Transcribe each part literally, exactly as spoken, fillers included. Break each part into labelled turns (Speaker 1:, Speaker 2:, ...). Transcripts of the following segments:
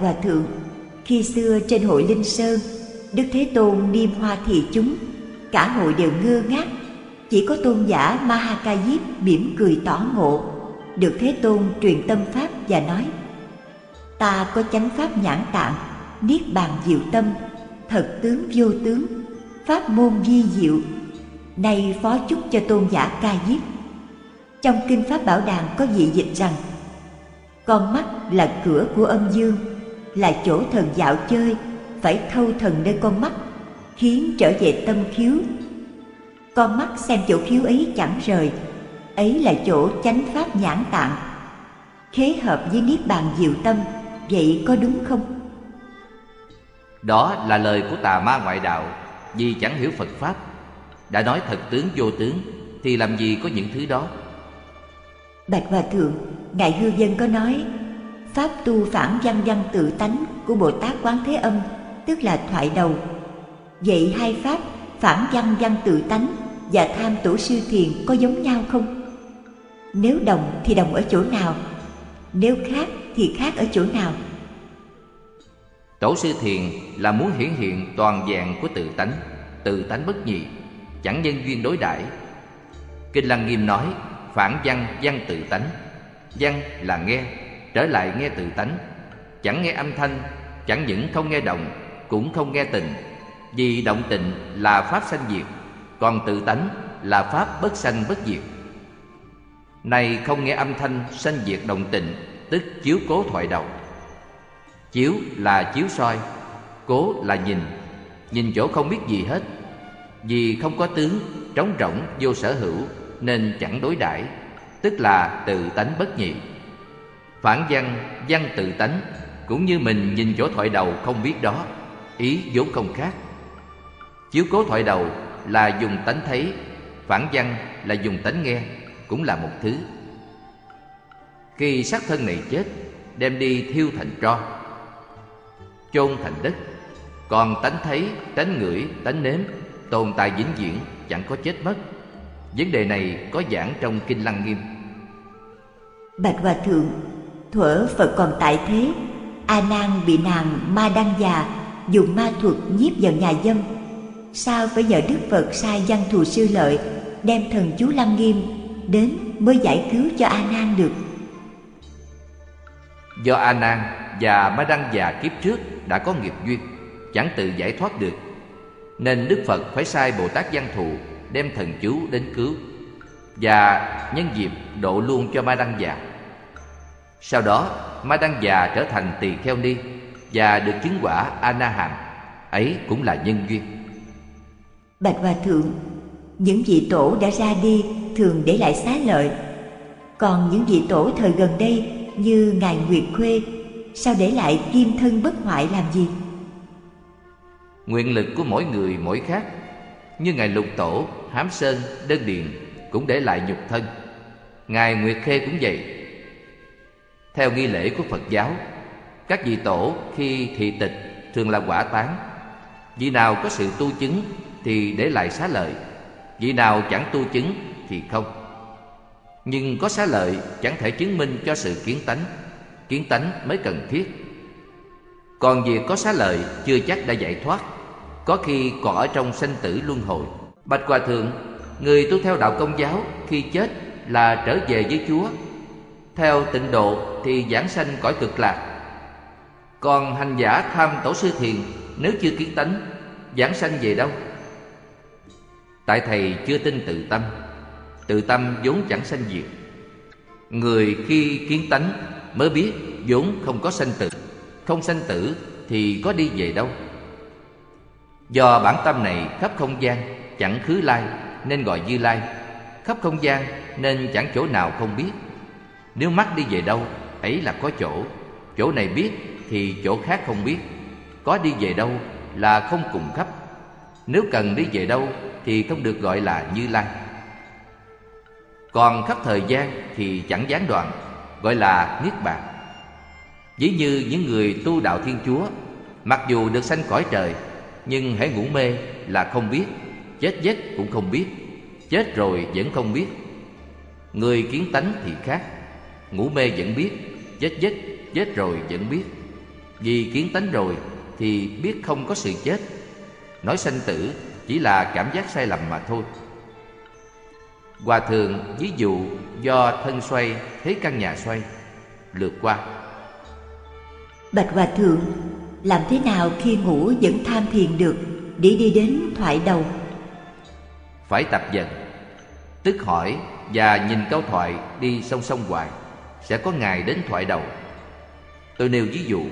Speaker 1: Hòa Thượng, khi xưa trên hội Linh Sơn, Đức Thế Tôn niêm hoa thị chúng, cả hội đều ngơ ngác. Chỉ có tôn giả Ma Ha Ca Diếp mỉm cười tỏ ngộ, được Thế Tôn truyền tâm pháp và nói: ta có chánh pháp nhãn tạng, niết bàn diệu tâm, thật tướng vô tướng, pháp môn vi diệu, nay phó chúc cho tôn giả Ca Diếp. Trong kinh Pháp Bảo Đàn có vị dịch rằng: con mắt là cửa của âm dương, là chỗ thần dạo chơi, phải thâu thần nơi con mắt, khiến trở về tâm khiếu. Con mắt xem chỗ khiếu ấy chẳng rời, ấy là chỗ chánh pháp nhãn tạng, khế hợp với niết bàn diệu tâm. Vậy có đúng không?
Speaker 2: Đó là lời của tà ma ngoại đạo, vì chẳng hiểu Phật Pháp. Đã nói thật tướng vô tướng thì làm gì có những thứ đó.
Speaker 1: Bạch Hòa Thượng, Ngài Hư Vân có nói pháp tu phản văn văn tự tánh của Bồ Tát Quán Thế Âm tức là thoại đầu. Vậy hai pháp phản văn văn tự tánh và tham tổ sư thiền có giống nhau không? Nếu đồng thì đồng ở chỗ nào? Nếu khác thì khác ở chỗ nào?
Speaker 2: Tổ sư thiền là muốn hiển hiện toàn vẹn của tự tánh, tự tánh bất nhị, chẳng nhân duyên đối đãi. Kinh Lăng Nghiêm nói phản văn văn tự tánh. Văn là nghe, trở lại nghe tự tánh, chẳng nghe âm thanh, chẳng những không nghe động, cũng không nghe tình. Vì động tịnh là pháp sanh diệt, còn tự tánh là pháp bất sanh bất diệt. Này không nghe âm thanh sanh diệt động tịnh, tức chiếu cố thoại đầu. Chiếu là chiếu soi, cố là nhìn, nhìn chỗ không biết gì hết. Vì không có tướng, trống rỗng vô sở hữu, nên chẳng đối đãi, tức là tự tánh bất nhị. Phản văn văn tự tánh, cũng như mình nhìn chỗ thoại đầu không biết đó, ý vốn không khác. Chiếu cố thoại đầu là dùng tánh thấy, phản văn là dùng tánh nghe, cũng là một thứ. Khi xác thân này chết, đem đi thiêu thành tro, chôn thành đất, còn tánh thấy, tánh ngửi, tánh nếm tồn tại vĩnh viễn, chẳng có chết mất. Vấn đề này có giảng trong Kinh Lăng Nghiêm.
Speaker 1: Bạch Hòa Thượng, thuở Phật còn tại thế, A Nan bị nàng Ma Đăng Già dùng ma thuật nhiếp vào nhà dâm. Sao phải nhờ Đức Phật sai Văn Thù Sư Lợi đem thần chú Lăng Nghiêm đến mới giải cứu cho A Nan được?
Speaker 2: Do A Nan và Ma Đăng Già kiếp trước đã có nghiệp duyên, chẳng tự giải thoát được, nên Đức Phật phải sai Bồ Tát Văn Thù đem thần chú đến cứu, và nhân dịp độ luôn cho Ma Đăng Già. Sau đó Ma Đăng Già trở thành tỳ kheo ni và được chứng quả A Na Hàm, ấy cũng là nhân duyên.
Speaker 1: Bạch Hòa Thượng, những vị tổ đã ra đi thường để lại xá lợi, còn những vị tổ thời gần đây như Ngài Nguyệt Khuê, sao để lại kim thân bất hoại làm gì?
Speaker 2: Nguyện lực của mỗi người mỗi khác. Như Ngài Lục Tổ, Hám Sơn, Đơn Điền cũng để lại nhục thân. Ngài Nguyệt Khê cũng vậy. Theo nghi lễ của Phật giáo, các vị tổ khi thị tịch thường là quả tán. Vị nào có sự tu chứng thì để lại xá lợi, vị nào chẳng tu chứng thì không. Nhưng có xá lợi chẳng thể chứng minh cho sự kiến tánh, kiến tánh mới cần thiết. Còn việc có xá lợi chưa chắc đã giải thoát, có khi còn ở trong sanh tử luân hồi. Bạch Hòa Thượng, người tu theo đạo Công giáo khi chết là trở về với Chúa. Theo Tịnh Độ thì giảng sanh cõi Cực Lạc. Còn hành giả tham tổ sư thiền nếu chưa kiến tánh, giảng sanh về đâu? Tại thầy chưa tin tự tâm. Tự tâm vốn chẳng sanh diệt. Người khi kiến tánh mới biết vốn không có sanh tử. Không sanh tử thì có đi về đâu? Do bản tâm này khắp không gian, chẳng khứ lai nên gọi Như Lai. Khắp không gian nên chẳng chỗ nào không biết. Nếu mắt đi về đâu, ấy là có chỗ. Chỗ này biết thì chỗ khác không biết. Có đi về đâu là không cùng khắp. Nếu cần đi về đâu thì không được gọi là Như Lai. Còn khắp thời gian thì chẳng gián đoạn, gọi là Niết Bàn. Ví như những người tu đạo Thiên Chúa, mặc dù được sanh cõi trời, nhưng hễ ngủ mê là không biết, chết giấc cũng không biết, chết rồi vẫn không biết. Người kiến tánh thì khác, ngủ mê vẫn biết, chết giấc, chết rồi vẫn biết. Vì kiến tánh rồi thì biết không có sự chết. Nói sanh tử chỉ là cảm giác sai lầm mà thôi. Hòa thượng ví dụ do thân xoay thấy căn nhà xoay. Lượt qua.
Speaker 1: Bạch Hòa thượng, làm thế nào khi ngủ vẫn tham thiền được để đi đến thoại đầu?
Speaker 2: Phải tập dần. Tức hỏi và nhìn câu thoại đi song song hoài, sẽ có ngày đến thoại đầu. Tôi nêu ví dụ.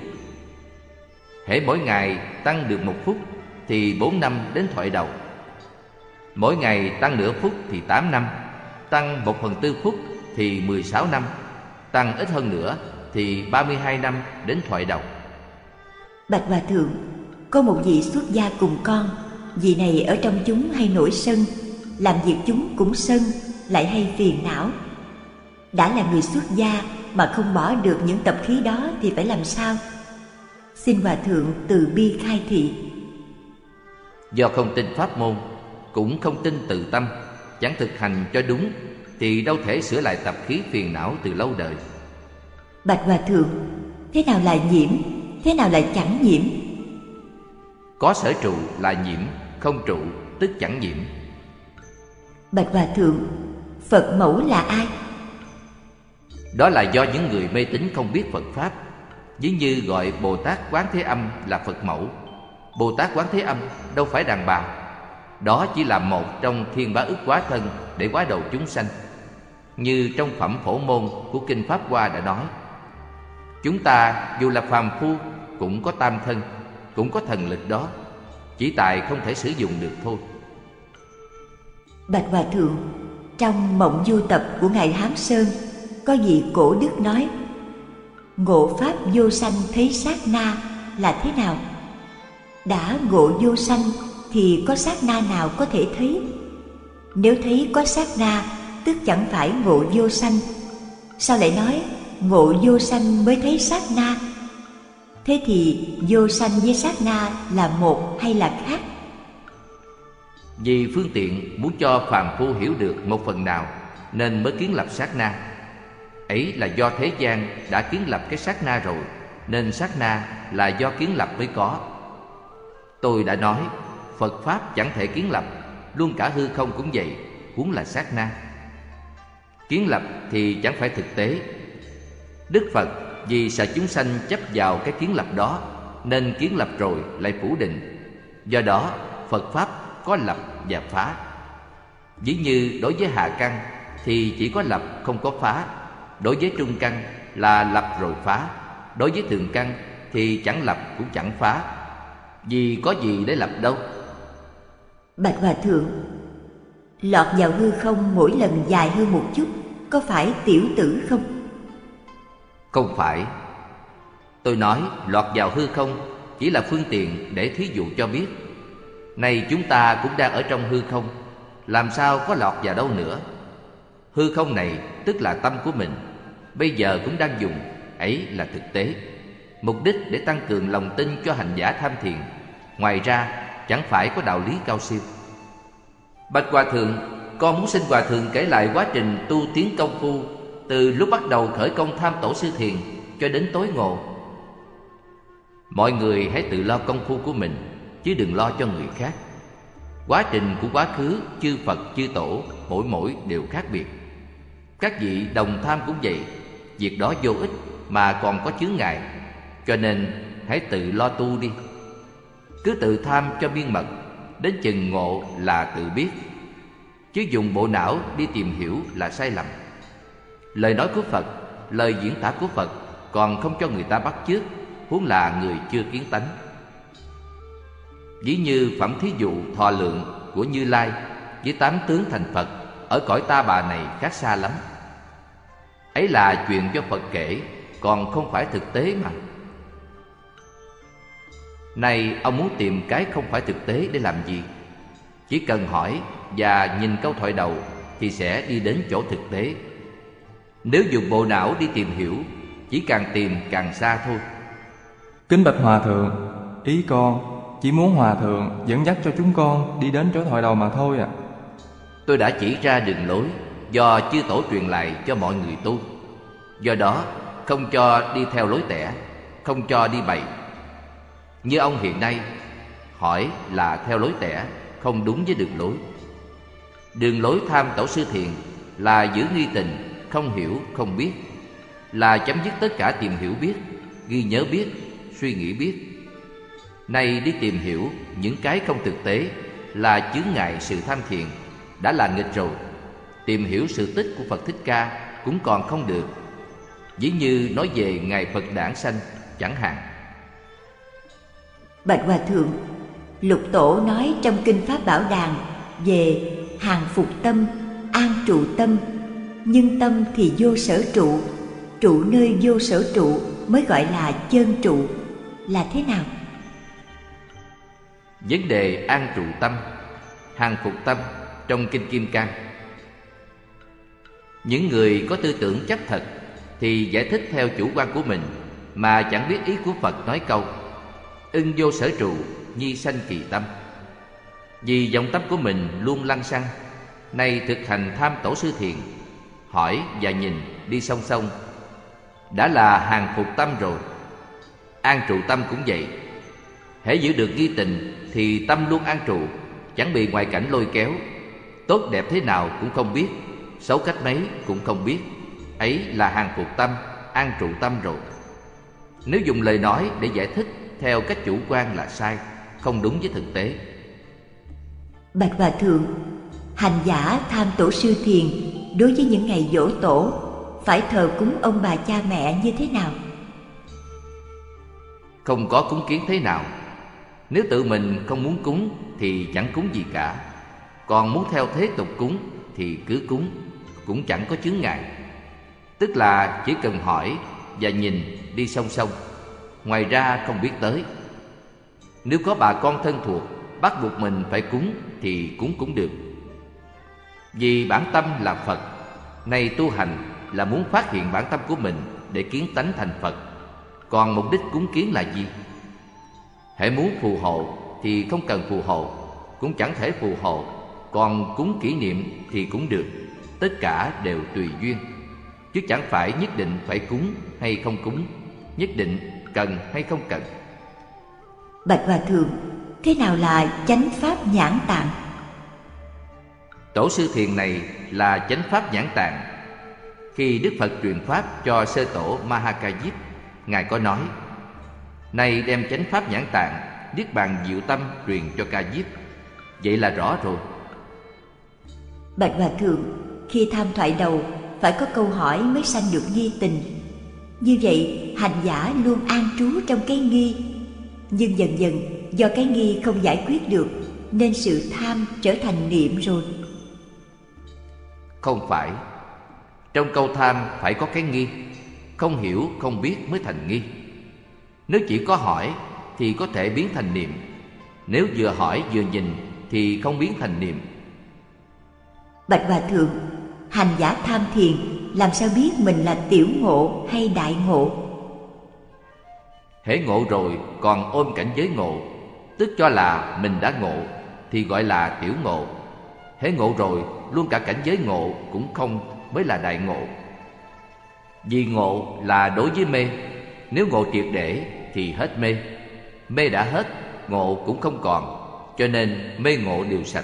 Speaker 2: Hễ mỗi ngày tăng được một phút thì bốn năm đến thoại đầu. Mỗi ngày tăng nửa phút thì tám năm. Tăng một phần tư phút thì mười sáu năm. Tăng ít hơn nữa thì ba mươi hai năm đến thoại đầu.
Speaker 1: Bạch Hòa thượng, có một vị xuất gia cùng con. Vị này ở trong chúng hay nổi sân, làm việc chúng cũng sân, lại hay phiền não. Đã là người xuất gia mà không bỏ được những tập khí đó thì phải làm sao? Xin Hòa thượng từ bi khai thị.
Speaker 2: Do không tin pháp môn, cũng không tin tự tâm, chẳng thực hành cho đúng, thì đâu thể sửa lại tập khí phiền não từ lâu đời.
Speaker 1: Bạch Hòa thượng, thế nào là nhiễm, thế nào là chẳng nhiễm?
Speaker 2: Có sở trụ là nhiễm, không trụ tức chẳng nhiễm.
Speaker 1: Bạch Hòa thượng, Phật mẫu là ai?
Speaker 2: Đó là do những người mê tín không biết Phật Pháp. Ví như gọi Bồ Tát Quán Thế Âm là Phật mẫu. Bồ Tát Quán Thế Âm đâu phải đàn bà. Đó chỉ là một trong thiên bá ức quá thân để hóa độ chúng sanh. Như trong phẩm Phổ Môn của Kinh Pháp Hoa đã nói, chúng ta dù là phàm phu cũng có tam thân, cũng có thần lực đó, chỉ tại không thể sử dụng được thôi.
Speaker 1: Bạch Hòa thượng, trong Mộng Du Tập của Ngài Hám Sơn, có vị cổ đức nói: ngộ pháp vô sanh thấy sát na là thế nào? Đã ngộ vô sanh thì có sát na nào có thể thấy? Nếu thấy có sát na, tức chẳng phải ngộ vô sanh. Sao lại nói ngộ vô sanh mới thấy sát na? Thế thì vô sanh với sát na là một hay là khác?
Speaker 2: Vì phương tiện muốn cho phàm phu hiểu được một phần nào, nên mới kiến lập sát na. Ấy là do thế gian đã kiến lập cái sát na rồi, nên sát na là do kiến lập mới có. Tôi đã nói Phật Pháp chẳng thể kiến lập, luôn cả hư không cũng vậy, huống là sát na. Kiến lập thì chẳng phải thực tế. Đức Phật vì sợ chúng sanh chấp vào cái kiến lập đó, nên kiến lập rồi lại phủ định. Do đó Phật Pháp có lập và phá. Ví như đối với hạ căn thì chỉ có lập không có phá. Đối với trung căn là lập rồi phá. Đối với thượng căn thì chẳng lập cũng chẳng phá. Vì có gì để lập đâu.
Speaker 1: Bạch Hòa thượng, lọt vào hư không mỗi lần dài hơn một chút, có phải tiểu tử không?
Speaker 2: Không phải. Tôi nói lọt vào hư không chỉ là phương tiện để thí dụ cho biết. Này chúng ta cũng đang ở trong hư không, làm sao có lọt vào đâu nữa. Hư không này tức là tâm của mình, bây giờ cũng đang dùng. Ấy là thực tế, mục đích để tăng cường lòng tin cho hành giả tham thiền. Ngoài ra chẳng phải có đạo lý cao siêu. Bạch Hòa thượng, con muốn xin Hòa thượng kể lại quá trình tu tiến công phu, từ lúc bắt đầu khởi công tham tổ sư thiền cho đến tối ngộ. Mọi người hãy tự lo công phu của mình, chứ đừng lo cho người khác. Quá trình của quá khứ chư Phật chư Tổ mỗi mỗi đều khác biệt. Các vị đồng tham cũng vậy. Việc đó vô ích mà còn có chướng ngại, cho nên hãy tự lo tu đi. Cứ tự tham cho miên mật, đến chừng ngộ là tự biết. Chứ dùng bộ não đi tìm hiểu là sai lầm. Lời nói của Phật, lời diễn tả của Phật còn không cho người ta bắt chước, huống là người chưa kiến tánh. Ví như phẩm thí dụ thọ lượng của Như Lai với tám tướng thành Phật ở cõi Ta Bà này khác xa lắm. Ấy là chuyện cho Phật kể, còn không phải thực tế mà. Này ông muốn tìm cái không phải thực tế để làm gì? Chỉ cần hỏi và nhìn câu thoại đầu thì sẽ đi đến chỗ thực tế. Nếu dùng bộ não đi tìm hiểu, chỉ càng tìm càng xa thôi.
Speaker 3: Kính bạch Hòa thượng, ý con chỉ muốn Hòa thượng dẫn dắt cho chúng con đi đến chỗ thoại đầu mà thôi ạ. À.
Speaker 2: Tôi đã chỉ ra đường lối do chư Tổ truyền lại cho mọi người tu. Do đó không cho đi theo lối tẻ, không cho đi bậy, Như ông hiện nay, hỏi là theo lối tẻ, không đúng với đường lối. Đường lối tham tổ sư thiền là giữ nghi tình, không hiểu, không biết, là chấm dứt tất cả tìm hiểu biết, ghi nhớ biết, suy nghĩ biết. Nay đi tìm hiểu những cái không thực tế là chướng ngại sự tham thiền, đã là nghịch rồi. Tìm hiểu sự tích của Phật Thích Ca cũng còn không được. Ví như nói về Ngài Phật Đản Sanh chẳng hạn.
Speaker 1: Bạch Hòa Thượng, Lục Tổ nói trong Kinh Pháp Bảo Đàn về hàng phục tâm, an trụ tâm, nhưng tâm thì vô sở trụ, trụ nơi vô sở trụ mới gọi là chân trụ, là thế nào?
Speaker 2: Vấn đề an trụ tâm, hàng phục tâm trong Kinh Kim Cang, những người có tư tưởng chấp thật thì giải thích theo chủ quan của mình, mà chẳng biết ý của Phật nói câu ưng vô sở trụ, nhi sanh kỳ tâm. Vì vọng tâm của mình luôn lăng xăng, nay thực hành tham tổ sư thiền, hỏi và nhìn đi song song, đã là hàng phục tâm rồi. An trụ tâm cũng vậy. Hễ giữ được nghi tình thì tâm luôn an trụ, chẳng bị ngoại cảnh lôi kéo. Tốt đẹp thế nào cũng không biết, xấu cách mấy cũng không biết. Ấy là hàng phục tâm, an trụ tâm rồi. Nếu dùng lời nói để giải thích theo cách chủ quan là sai, không đúng với thực tế.
Speaker 1: Bạch Hòa Thượng, hành giả tham tổ sư thiền đối với những ngày giỗ tổ phải thờ cúng ông bà cha mẹ như thế nào?
Speaker 2: Không có cúng kiến thế nào. Nếu tự mình không muốn cúng thì chẳng cúng gì cả. Còn muốn theo thế tục cúng thì cứ cúng, cũng chẳng có chướng ngại. Tức là chỉ cần hỏi và nhìn đi song song, ngoài ra không biết tới. Nếu có bà con thân thuộc bắt buộc mình phải cúng thì cúng cũng được. Vì bản tâm là Phật, nay tu hành là muốn phát hiện bản tâm của mình để kiến tánh thành Phật. Còn mục đích cúng kiến là gì? Hễ muốn phù hộ thì không cần phù hộ, cũng chẳng thể phù hộ. Còn cúng kỷ niệm thì cũng được. Tất cả đều tùy duyên, chứ chẳng phải nhất định phải cúng hay không cúng, nhất định cần hay không cần.
Speaker 1: Bạch Hòa Thượng, thế nào là chánh pháp nhãn tạng?
Speaker 2: Tổ sư thiền này là chánh pháp nhãn tạng. Khi Đức Phật truyền pháp cho sơ tổ Ma Ha Ca Diếp, Ngài có nói: nay đem chánh pháp nhãn tạng, niết bàn diệu tâm truyền cho Ca Diếp. Vậy là rõ rồi.
Speaker 1: Bạch Hòa Thượng, khi tham thoại đầu phải có câu hỏi mới sanh được nghi tình. Như vậy hành giả luôn an trú trong cái nghi, nhưng dần dần do cái nghi không giải quyết được nên sự tham trở thành niệm rồi.
Speaker 2: Không phải. Trong câu tham phải có cái nghi. Không hiểu, không biết mới thành nghi. Nếu chỉ có hỏi thì có thể biến thành niệm. Nếu vừa hỏi vừa nhìn thì không biến thành niệm.
Speaker 1: Bạch Hòa Thượng, hành giả tham thiền làm sao biết mình là tiểu ngộ hay đại ngộ?
Speaker 2: Hễ ngộ rồi còn ôm cảnh giới ngộ, tức cho là mình đã ngộ, thì gọi là tiểu ngộ. Hễ ngộ rồi luôn cả cảnh giới ngộ cũng không, mới là đại ngộ. Vì ngộ là đối với mê. Nếu ngộ triệt để thì hết mê. Mê đã hết, ngộ cũng không còn, cho nên mê ngộ đều sạch.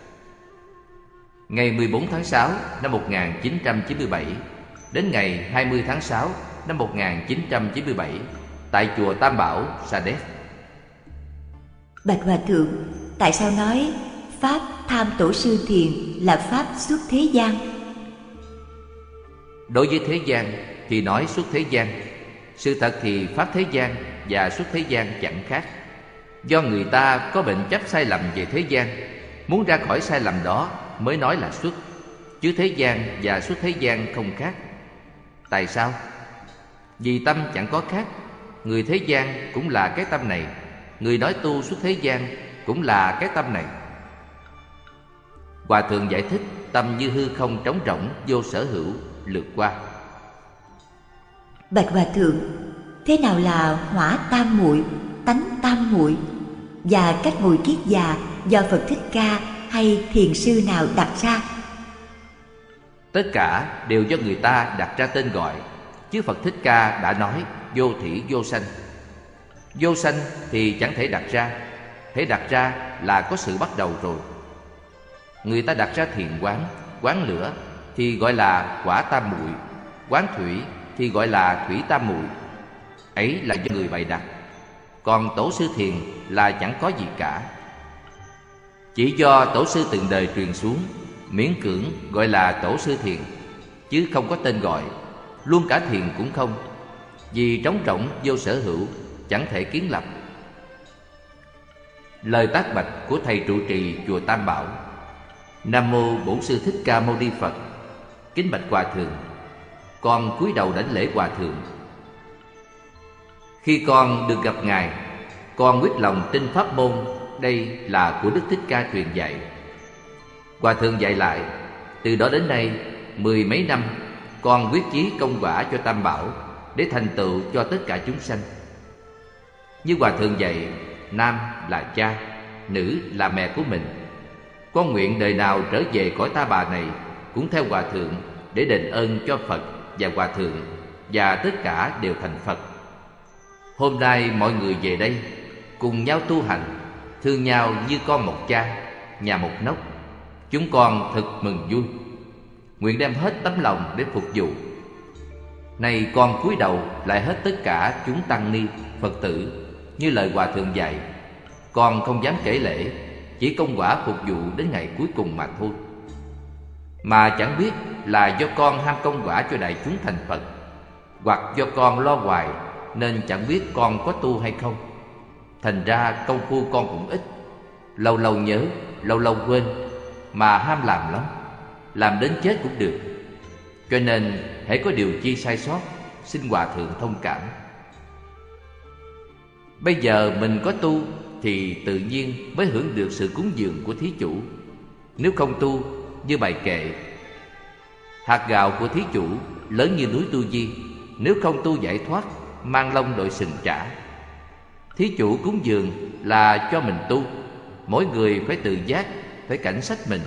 Speaker 2: Ngày mười bốn tháng sáu năm một nghìn chín trăm chín mươi bảy đến ngày hai mươi tháng sáu năm một nghìn chín trăm chín mươi bảy tại chùa Tam Bảo, Sa Đéc.
Speaker 1: Bạch Hòa Thượng, tại sao nói pháp tham tổ sư thiền là pháp xuất thế gian?
Speaker 2: Đối với thế gian thì nói xuất thế gian. Sự thật thì pháp thế gian và xuất thế gian chẳng khác. Do người ta có bệnh chấp sai lầm về thế gian, muốn ra khỏi sai lầm đó mới nói là xuất. Chứ thế gian và xuất thế gian không khác. Tại sao? Vì tâm chẳng có khác. Người thế gian cũng là cái tâm này, người nói tu xuất thế gian cũng là cái tâm này. Hòa Thượng giải thích tâm như hư không trống rỗng, vô sở hữu, lượt qua.
Speaker 1: Bạch Hòa Thượng, thế nào là hỏa tam muội, tánh tam muội? Và cách ngồi kiết già do Phật Thích Ca hay thiền sư nào đặt ra?
Speaker 2: Tất cả đều do người ta đặt ra tên gọi, chứ Phật Thích Ca đã nói vô thỉ vô sanh. Vô sanh thì chẳng thể đặt ra. Thể đặt ra là có sự bắt đầu rồi. Người ta đặt ra thiền quán, quán lửa thì gọi là quả tam muội, quán thủy thì gọi là thủy tam muội. Ấy là do người bày đặt. Còn tổ sư thiền là chẳng có gì cả. Chỉ do tổ sư từng đời truyền xuống, miễn cưỡng gọi là tổ sư thiền, chứ không có tên gọi, luôn cả thiền cũng không. Vì trống rỗng vô sở hữu, chẳng thể kiến lập. Lời tác bạch của thầy trụ trì chùa Tam Bảo: Nam mô Bổn Sư Thích Ca Mâu Ni Phật. Kính bạch Hòa Thượng, con cúi đầu đảnh lễ Hòa Thượng. Khi con được gặp Ngài, con quyết lòng tin pháp môn đây là của Đức Thích Ca truyền dạy. Hòa Thượng dạy lại: từ đó đến nay mười mấy năm, con quyết chí công quả cho Tam Bảo, để thành tựu cho tất cả chúng sanh. Như Hòa Thượng dạy, nam là cha, nữ là mẹ của mình. Con nguyện đời nào trở về cõi ta bà này cũng theo Hòa Thượng, để đền ơn cho Phật và Hòa Thượng, và tất cả đều thành Phật. Hôm nay mọi người về đây cùng nhau tu hành, thương nhau như con một cha, nhà một nóc. Chúng con thật mừng vui, nguyện đem hết tấm lòng để phục vụ. Nay con cúi đầu lại hết tất cả chúng tăng ni, Phật tử như lời Hòa Thượng dạy. Con không dám kể lễ, chỉ công quả phục vụ đến ngày cuối cùng mà thôi. Mà chẳng biết là do con ham công quả cho đại chúng thành Phật, hoặc do con lo hoài nên chẳng biết con có tu hay không. Thành ra công phu con cũng ít, lâu lâu nhớ, lâu lâu quên, mà ham làm lắm, làm đến chết cũng được. Cho nên hễ có điều chi sai sót, xin Hòa Thượng thông cảm. Bây giờ mình có tu thì tự nhiên mới hưởng được sự cúng dường của thí chủ. Nếu không tu, như bài kệ: hạt gạo của thí chủ lớn như núi Tu Di, nếu không tu giải thoát, mang lông đội sừng trả. Thí chủ cúng dường là cho mình tu, mỗi người phải tự giác, phải cảnh sách mình.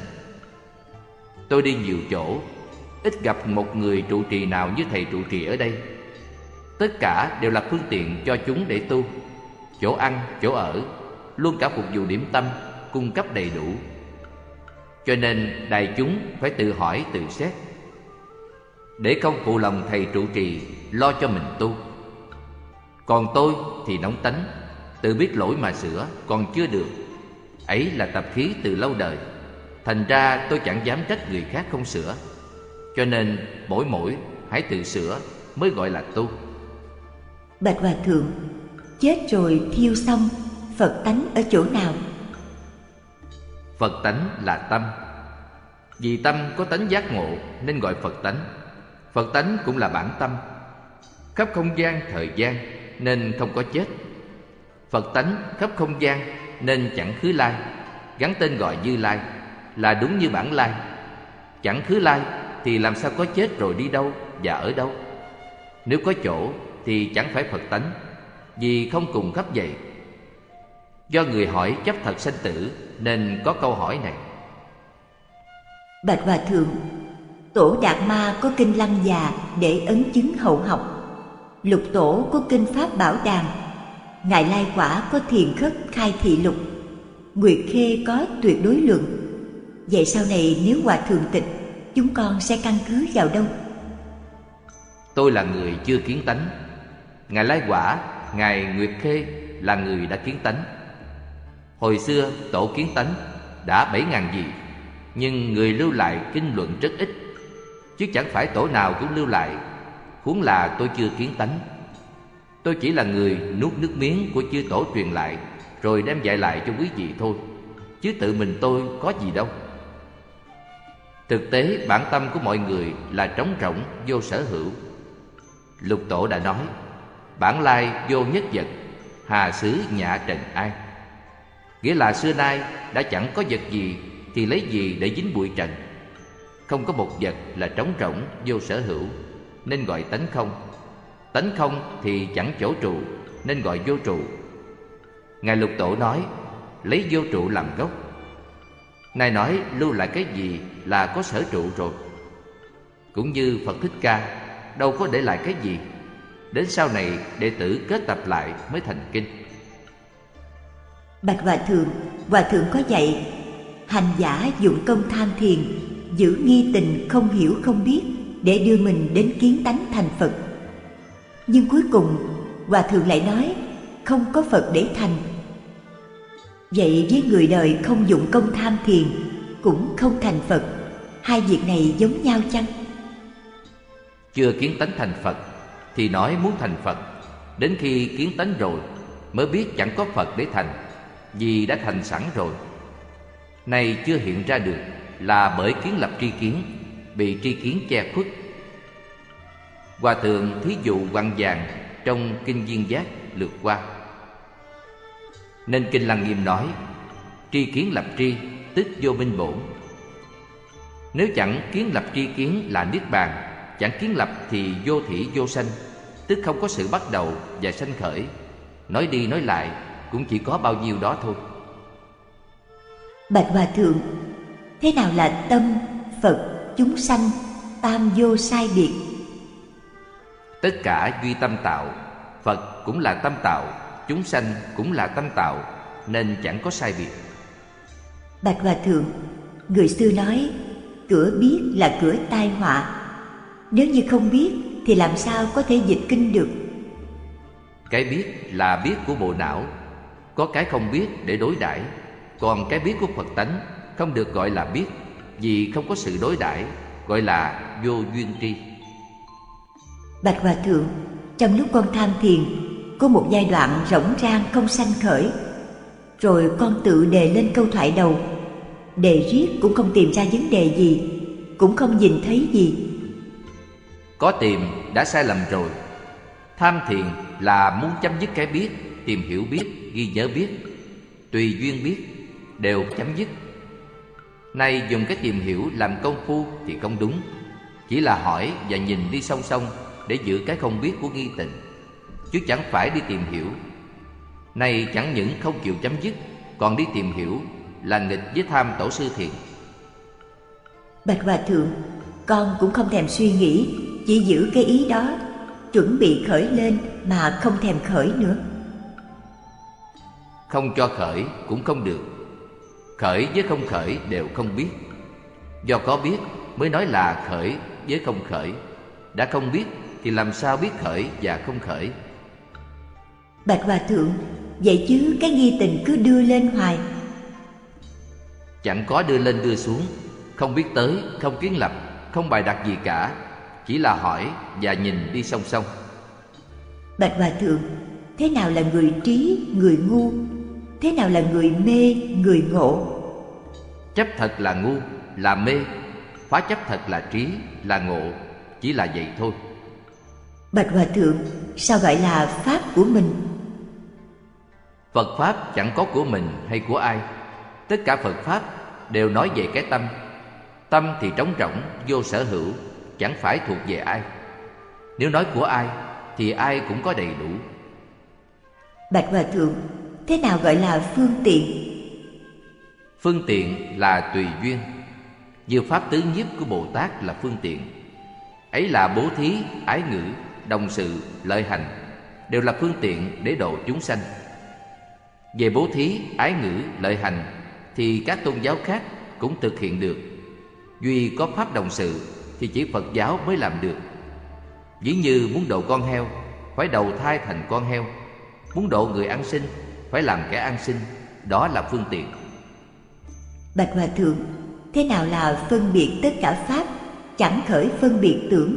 Speaker 2: Tôi đi nhiều chỗ, ít gặp một người trụ trì nào như thầy trụ trì ở đây. Tất cả đều là phương tiện cho chúng để tu. Chỗ ăn, chỗ ở, luôn cả phục vụ điểm tâm, cung cấp đầy đủ. Cho nên đại chúng phải tự hỏi tự xét, để không phụ lòng thầy trụ trì lo cho mình tu. Còn tôi thì nóng tánh, tự biết lỗi mà sửa còn chưa được. Ấy là tập khí từ lâu đời. Thành ra tôi chẳng dám trách người khác không sửa. Cho nên mỗi mỗi hãy tự sửa mới gọi là tu.
Speaker 1: Bạch Hòa Thượng, chết rồi thiêu xong, Phật tánh ở chỗ nào?
Speaker 2: Phật tánh là tâm. Vì tâm có tánh giác ngộ nên gọi Phật tánh. Phật tánh cũng là bản tâm, khắp không gian thời gian nên không có chết. Phật tánh khắp không gian nên chẳng khứ lai, gắn tên gọi Như Lai là đúng như bản lai. Chẳng khứ lai thì làm sao có chết rồi đi đâu và ở đâu? Nếu có chỗ thì chẳng phải Phật tánh, vì không cùng khắp vậy. Do người hỏi chấp thật sanh tử nên có câu hỏi này.
Speaker 1: Bạch Hòa Thượng, Tổ Đạt Ma có kinh Lăng Già để ấn chứng hậu học. Lục Tổ có kinh Pháp Bảo Đàm. Ngài Lai Quả có Thiền Khất Khai Thị Lục. Nguyệt Khê có Tuyệt Đối Luận. Vậy sau này nếu Hòa Thượng tịch, chúng con sẽ căn cứ vào đâu?
Speaker 2: Tôi là người chưa kiến tánh. Ngài Lai Quả, Ngài Nguyệt Khê là người đã kiến tánh. Hồi xưa tổ kiến tánh đã bảy ngàn gì, nhưng người lưu lại kinh luận rất ít, chứ chẳng phải tổ nào cũng lưu lại. Huống là tôi chưa kiến tánh. Tôi chỉ là người nuốt nước miếng của chư tổ truyền lại, rồi đem dạy lại cho quý vị thôi, chứ tự mình tôi có gì đâu. Thực tế bản tâm của mọi người là trống rỗng vô sở hữu. Lục Tổ đã nói: bản lai vô nhất vật, hà xứ nhã trần ai. Nghĩa là xưa nay đã chẳng có vật gì thì lấy gì để dính bụi trần. Không có một vật là trống rỗng vô sở hữu nên gọi tánh không. Tánh không thì chẳng chỗ trụ nên gọi vô trụ. Ngài Lục Tổ nói lấy vô trụ làm gốc. Ngài nói lưu lại cái gì là có sở trụ rồi. Cũng như Phật Thích Ca đâu có để lại cái gì. Đến sau này đệ tử kết tập lại mới thành kinh.
Speaker 1: Bạch Hòa Thượng, Hòa Thượng có dạy hành giả dụng công tham thiền, giữ nghi tình không hiểu không biết để đưa mình đến kiến tánh thành Phật. Nhưng cuối cùng Hòa Thượng lại nói không có Phật để thành. Vậy với người đời không dụng công tham thiền cũng không thành Phật, hai việc này giống nhau chăng?
Speaker 2: Chưa kiến tánh thành Phật thì nói muốn thành Phật, đến khi kiến tánh rồi mới biết chẳng có Phật để thành, vì đã thành sẵn rồi. Này chưa hiện ra được là bởi kiến lập tri kiến, bị tri kiến che khuất. Hòa Thượng thí dụ quăng vàng trong Kinh Viên Giác lượt qua. Nên Kinh Lăng Nghiêm nói tri kiến lập tri tức vô minh bổn. Nếu chẳng kiến lập tri kiến là niết bàn, chẳng kiến lập thì vô thỉ vô sanh, tức không có sự bắt đầu và sanh khởi. Nói đi nói lại cũng chỉ có bao nhiêu đó thôi.
Speaker 1: Bạch Hòa Thượng, thế nào là tâm, Phật, chúng sanh, tam vô sai biệt?
Speaker 2: Tất cả duy tâm tạo, Phật cũng là tâm tạo, chúng sanh cũng là tâm tạo, nên chẳng có sai biệt.
Speaker 1: Bạch Hòa Thượng, người xưa nói cửa biết là cửa tai họa. Nếu như không biết thì làm sao có thể dịch kinh được?
Speaker 2: Cái biết là biết của bộ não, có cái không biết để đối đãi. Còn cái biết của Phật tánh không được gọi là biết, vì không có sự đối đãi, gọi là vô duyên tri.
Speaker 1: Bạch Hòa Thượng, trong lúc con tham thiền, có một giai đoạn rỗng rang không sanh khởi. Rồi con tự đề lên câu thoại đầu, đề riết cũng không tìm ra vấn đề gì, cũng không nhìn thấy gì.
Speaker 2: Có tìm đã sai lầm rồi. Tham thiền là muốn chấm dứt cái biết, tìm hiểu biết, ghi nhớ biết, tùy duyên biết, đều chấm dứt. Nay dùng cái tìm hiểu làm công phu thì không đúng, chỉ là hỏi và nhìn đi song song để giữ cái không biết của nghi tình, chứ chẳng phải đi tìm hiểu. Nay chẳng những không chịu chấm dứt, còn đi tìm hiểu, là nghịch với tham tổ sư thiền.
Speaker 1: Bạch Hòa Thượng, con cũng không thèm suy nghĩ, chỉ giữ cái ý đó, chuẩn bị khởi lên mà không thèm khởi nữa.
Speaker 2: Không cho khởi cũng không được. Khởi với không khởi đều không biết. Do có biết mới nói là khởi với không khởi. Đã không biết thì làm sao biết khởi và không khởi?
Speaker 1: Bạch Hòa Thượng, vậy chứ cái nghi tình cứ đưa lên hoài.
Speaker 2: Chẳng có đưa lên đưa xuống, không biết tới, không kiến lập, không bài đặt gì cả, chỉ là hỏi và nhìn đi song song.
Speaker 1: Bạch Hòa Thượng, thế nào là người trí, người ngu? Thế nào là người mê, người ngộ?
Speaker 2: Chấp thật là ngu, là mê. Phá chấp thật là trí, là ngộ. Chỉ là vậy thôi.
Speaker 1: Bạch Hòa Thượng, sao gọi là pháp của mình?
Speaker 2: Phật Pháp chẳng có của mình hay của ai. Tất cả Phật Pháp đều nói về cái tâm. Tâm thì trống rỗng, vô sở hữu, chẳng phải thuộc về ai. Nếu nói của ai thì ai cũng có đầy đủ.
Speaker 1: Bạch Hòa Thượng, thế nào gọi là phương tiện?
Speaker 2: Phương tiện là tùy duyên. Như pháp tứ nhiếp của Bồ Tát là phương tiện. Ấy là bố thí, ái ngữ, đồng sự, lợi hành, đều là phương tiện để độ chúng sanh. Về bố thí, ái ngữ, lợi hành thì các tôn giáo khác cũng thực hiện được. Duy có pháp đồng sự thì chỉ Phật giáo mới làm được. Ví như muốn độ con heo, phải đầu thai thành con heo. Muốn độ người ăn xin, phải làm kẻ ăn xin. Đó là phương tiện.
Speaker 1: Bạch Hòa Thượng, thế nào là phân biệt tất cả pháp, chẳng khởi phân biệt tưởng?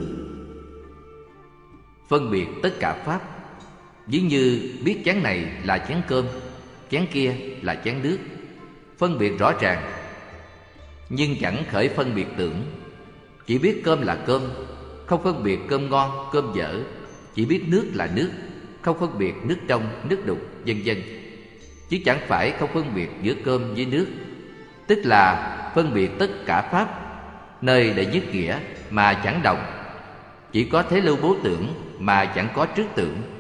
Speaker 2: Phân biệt tất cả pháp, ví như biết chén này là chén cơm, chén kia là chén nước, phân biệt rõ ràng, nhưng chẳng khởi phân biệt tưởng. Chỉ biết cơm là cơm, không phân biệt cơm ngon, cơm dở. Chỉ biết nước là nước, không phân biệt nước trong, nước đục, vân vân. Chứ chẳng phải không phân biệt giữa cơm với nước, tức là phân biệt tất cả pháp, nơi đệ nhất nghĩa mà chẳng đồng. Chỉ có thế lưu bố tưởng mà chẳng có trước tưởng.